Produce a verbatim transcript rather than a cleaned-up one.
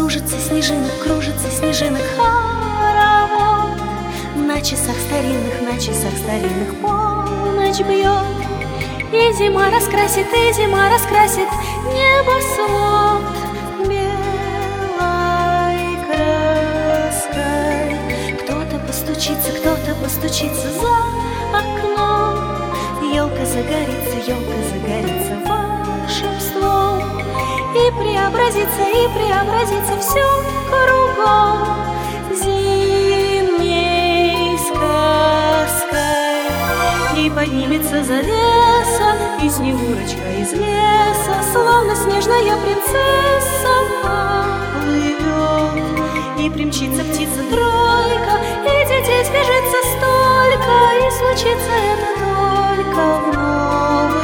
Кружится снежинок, кружится снежинок хоровод. На часах старинных, на часах старинных полночь бьет. И зима раскрасит, и зима раскрасит небосвод белой краской. Кто-то постучится, кто-то постучится за окном. Елка загорится, елка загорится волшебством. И преобразится, и преобразится все кругом зимней сказкой. И поднимется завеса, и Снегурочка из леса, словно снежная принцесса, поплывет. И примчится птица-тройка, и детей сбежится столько, и случится это только в Новый